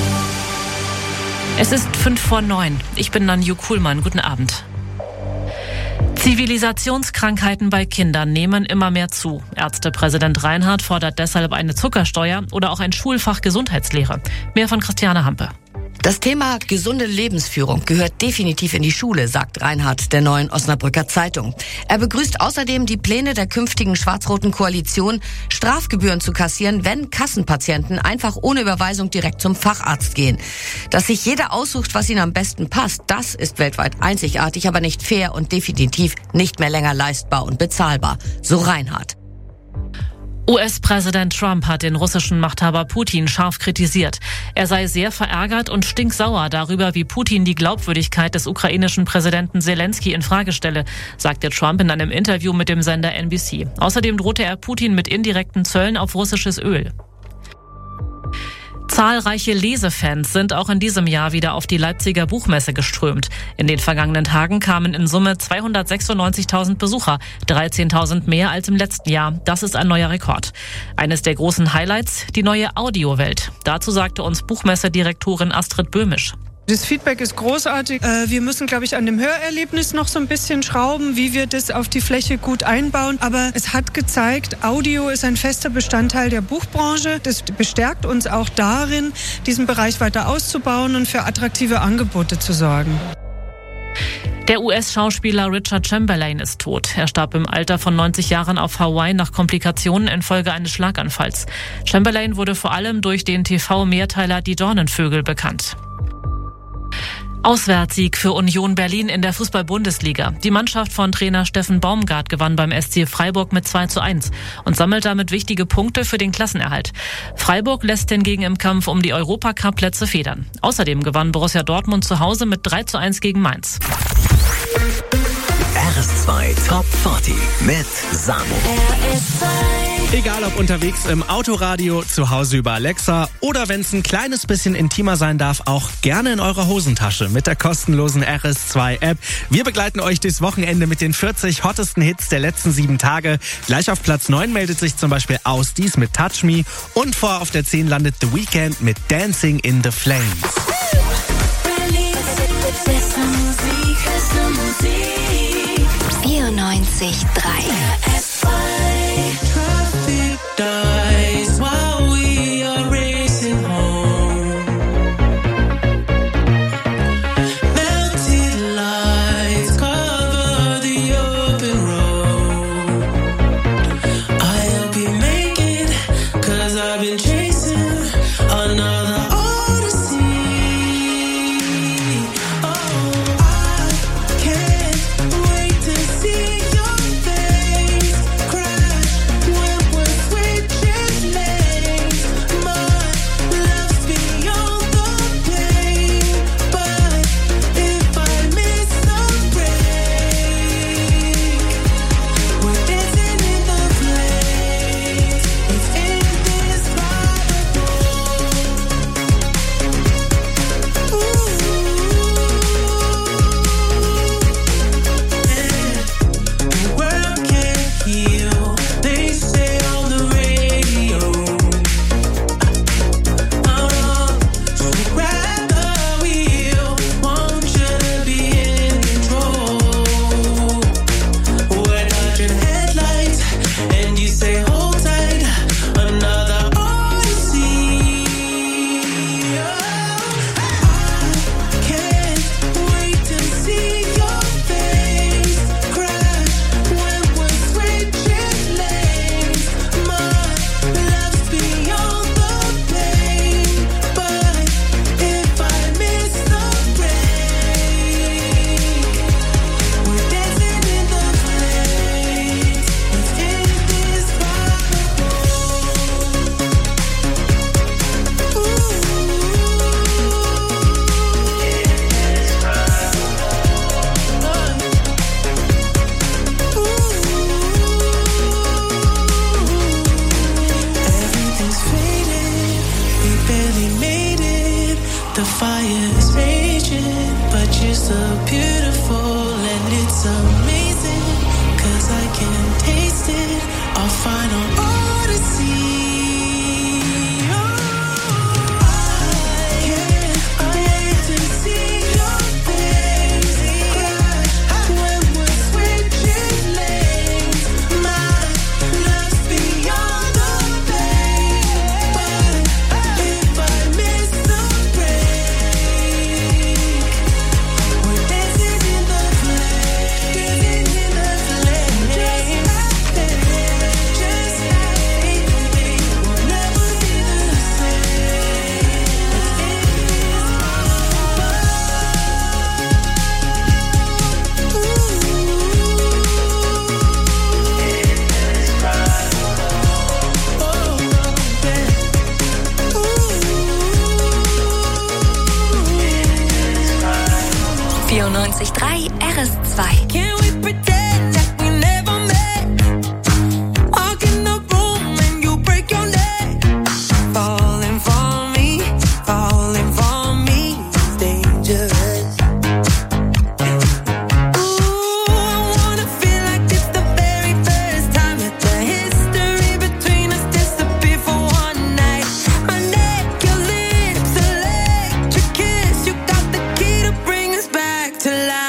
Es ist 8:55. Ich bin Nanju Kuhlmann. Guten Abend. Zivilisationskrankheiten bei Kindern nehmen immer mehr zu. Ärztepräsident Reinhardt fordert deshalb eine Zuckersteuer oder auch ein Schulfach Gesundheitslehre. Mehr von Christiane Hampe. Das Thema gesunde Lebensführung gehört definitiv in die Schule, sagt Reinhardt der Neuen Osnabrücker Zeitung. Er begrüßt außerdem die Pläne der künftigen schwarz-roten Koalition, Strafgebühren zu kassieren, wenn Kassenpatienten einfach ohne Überweisung direkt zum Facharzt gehen. Dass sich jeder aussucht, was ihm am besten passt, das ist weltweit einzigartig, aber nicht fair und definitiv nicht mehr länger leistbar und bezahlbar, so Reinhardt. US-Präsident Trump hat den russischen Machthaber Putin scharf kritisiert. Er sei sehr verärgert und stinksauer darüber, wie Putin die Glaubwürdigkeit des ukrainischen Präsidenten Zelensky in Frage stelle, sagte Trump in einem Interview mit dem Sender NBC. Außerdem drohte er Putin mit indirekten Zöllen auf russisches Öl. Zahlreiche Lesefans sind auch in diesem Jahr wieder auf die Leipziger Buchmesse geströmt. In den vergangenen Tagen kamen in Summe 296.000 Besucher, 13.000 mehr als im letzten Jahr. Das ist ein neuer Rekord. Eines der großen Highlights, die neue Audiowelt. Dazu sagte uns Buchmessedirektorin Astrid Böhmisch. Das Feedback ist großartig. Wir müssen, glaube ich, an dem Hörerlebnis noch so ein bisschen schrauben, wie wir das auf die Fläche gut einbauen. Aber es hat gezeigt, Audio ist ein fester Bestandteil der Buchbranche. Das bestärkt uns auch darin, diesen Bereich weiter auszubauen und für attraktive Angebote zu sorgen. Der US-Schauspieler Richard Chamberlain ist tot. Er starb im Alter von 90 Jahren auf Hawaii nach Komplikationen infolge eines Schlaganfalls. Chamberlain wurde vor allem durch den TV-Mehrteiler Die Dornenvögel bekannt. Auswärtssieg für Union Berlin in der Fußball-Bundesliga. Die Mannschaft von Trainer Steffen Baumgart gewann beim SC Freiburg mit 2:1 und sammelt damit wichtige Punkte für den Klassenerhalt. Freiburg lässt hingegen im Kampf um die Europacup-Plätze federn. Außerdem gewann Borussia Dortmund zu Hause mit 3:1 gegen Mainz. RS2 Top 40 mit Samo. Egal ob unterwegs im Autoradio, zu Hause über Alexa oder wenn es ein kleines bisschen intimer sein darf, auch gerne in eurer Hosentasche mit der kostenlosen RS2-App. Wir begleiten euch durchs Wochenende mit den 40 hottesten Hits der letzten 7 Tage. Gleich auf Platz 9 meldet sich zum Beispiel Ausdies mit Touch Me und vor auf der 10 landet The Weeknd mit Dancing in the Flames. 94.3 Dies while we are racing home. Melted lights cover the open road. I'll be making, 'cause I've been chasing another odyssey. Oh, I can't wait to see your face crash when we're switching lanes. My love's beyond the pain, but if I miss the break, we're dancing in the flames. It's indescribable. The world can't heal, they say on the radio. So grab the wheel, want you to be in control. We're dodging headlights, and you say hold tight, another odyssey. I can't wait to see your face crash when we're switching lanes. My love's beyond the pain, but if I miss the break, we're dancing in the flames. It's indescribable. Everything's faded, we barely made it. The fire is raging, but you're so beautiful and it's amazing, 'cause I can't taste it, our final odyssey. RS2. Can we pretend that we never met? Walk in the room and you break your neck. Falling for me is dangerous. Ooh, I wanna feel like it's the very first time. Let the history between us disappear for one night. My neck, your lips, electric kiss. You got the key to bring us back to life.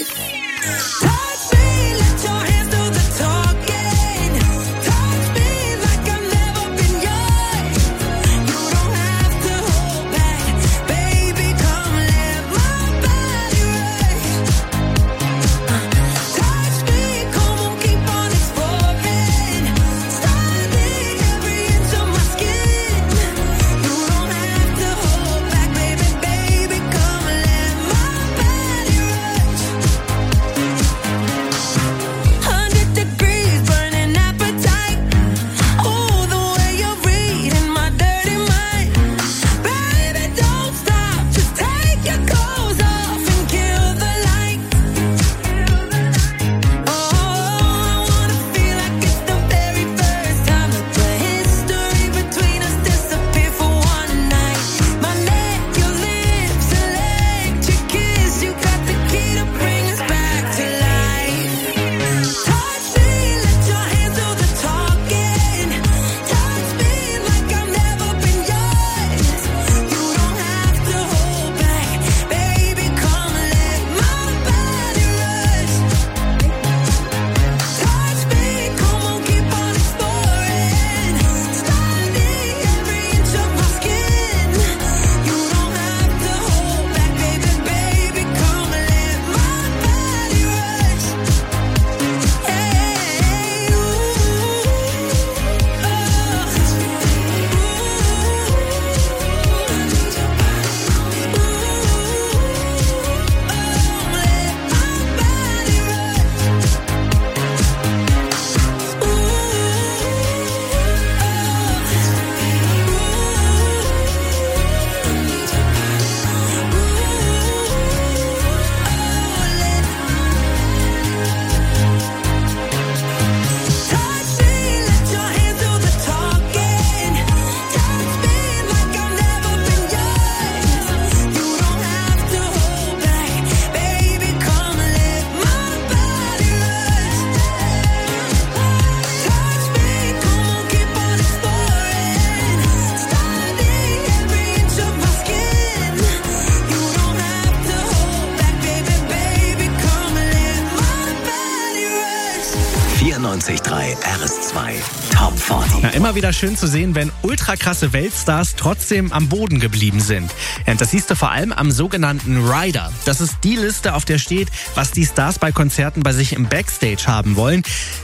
RS2 Top 40. Ja, immer wieder schön zu sehen, wenn ultra krasse Weltstars trotzdem am Boden geblieben sind. Ja, das siehst du vor allem am sogenannten Rider. Das ist die Liste, auf der steht, was die Stars bei Konzerten bei sich im Backstage haben wollen.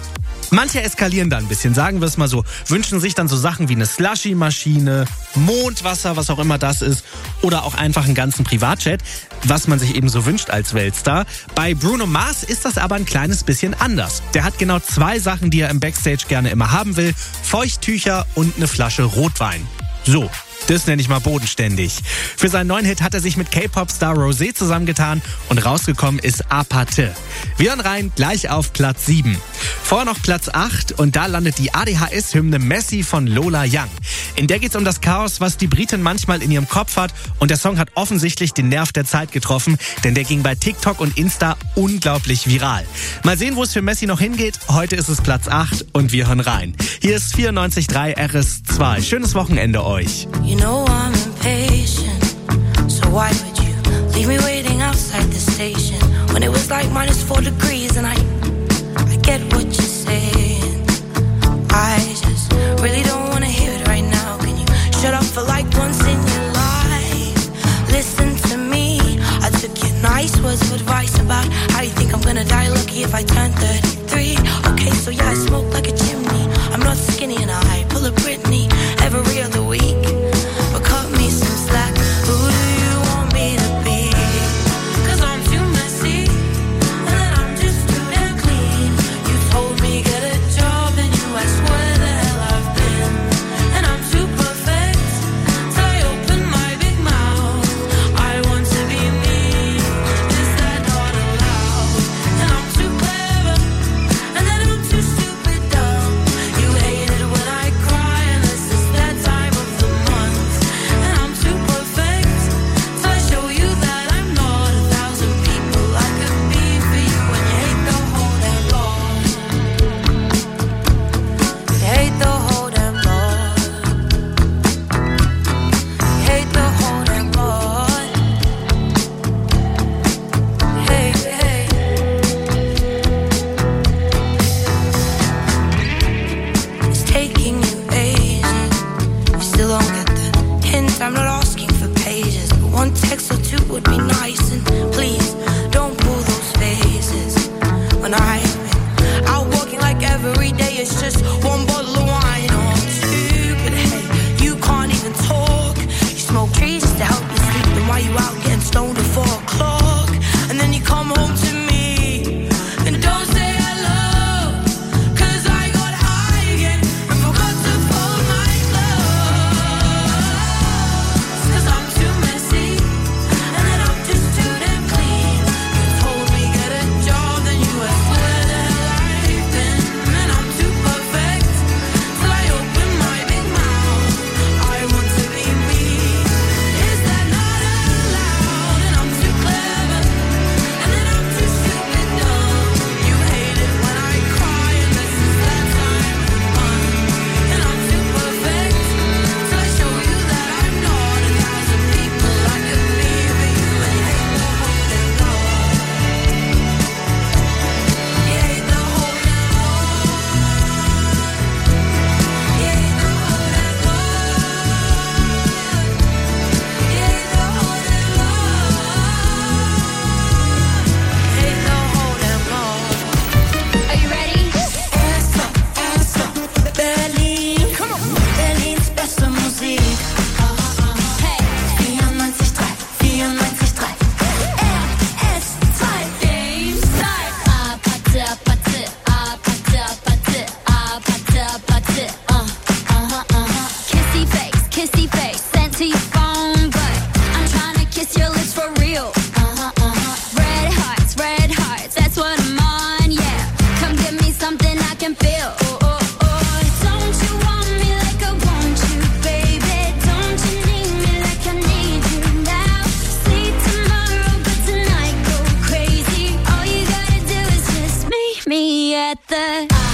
Manche eskalieren da ein bisschen, sagen wir es mal so, wünschen sich dann so Sachen wie eine Slushy-Maschine, Mondwasser, was auch immer das ist, oder auch einfach einen ganzen Privatjet, was man sich eben so wünscht als Weltstar. Bei Bruno Mars ist das aber ein kleines bisschen anders. Der hat genau 2 Sachen, die er im Backstage gerne immer haben will: Feuchttücher und eine Flasche Rotwein. So. Das nenne ich mal bodenständig. Für seinen neuen Hit hat er sich mit K-Pop-Star Rosé zusammengetan und rausgekommen ist Apathy. Wir hören rein, gleich auf Platz 7. Vorher noch Platz 8 und da landet die ADHS-Hymne Messi von Lola Young. In der geht's um das Chaos, was die Britin manchmal in ihrem Kopf hat, und der Song hat offensichtlich den Nerv der Zeit getroffen, denn der ging bei TikTok und Insta unglaublich viral. Mal sehen, wo es für Messi noch hingeht. Heute ist es Platz 8 und wir hören rein. Hier ist 94.3 RS2. Schönes Wochenende euch. You know I'm impatient, so why would you leave me waiting outside the station when it was like -4 degrees and I get what you're saying. I just really don't wanna hear it right now. Can you shut up for like once in your life? Listen to me. I took your nice words of advice about how you think I'm gonna die lucky if I turn 33. Okay, so yeah, I smoke like a chimney. I'm not skinny and I pull a Britney every other week. But cut me some slack. Who do you want me to be? 'Cause I'm too messy and then I'm just too damn clean. You told me get a job and you asked where the hell I've been. And I'm too perfect till I open my big mouth. I want to be me. Is that not allowed? And I'm too clever and then I'm too stupid dumb. You hate it when I cry and this is that time of the month. And I'm too perfect till I show you that I'm not 1,000 people I could be for you. And you hate the whole damn lot. You hate the whole damn lot. You hate the whole damn lot. Hey, hey. It's taking you ages. You still don't get the hint. I'm not asking for pages, but one text or two would be nice. And please don't pull those faces when I've been out walking like every day. It's just one bottle of wine or two. But hey, you can't even talk. You smoke trees just to help you sleep. Then why you out getting stoned at 4 o'clock? And then you come home to me and don't say hello. 'Cause I got high again and forgot to fold my clothes. 'Cause I'm too messy and then I'm just too damn clean. You told me get a job, then you asked where the hell I've been. And I'm too perfect till I open my big mouth. I want to be me. Is that not allowed? And I'm too clever and then I'm too stupid dumb. You hate it when I cry and this is that time of the month. And I'm too perfect till I show you that I'm not 1,000 people I could be for you. And you hate the whole damn lot. You hate the whole damn lot. You hate the whole damn lot. You hate the whole damn lot. Hate the whole damn lot. Are you ready? Berlin. Come on. Berlins beste Musik. Hey. 94.3. 94.3. RS2. Game Style. Apathe, Apathe, Apathe, Apathe, Apathe, Apathe. Kissy face, sent to your phone, but I'm trying to kiss your lips for real. Red hearts, that's what I'm on, yeah. Come give me something I can feel. Don't you want me like I want you, baby? Don't you need me like I need you now? See tomorrow, but tonight go crazy. All you gotta do is just meet me at the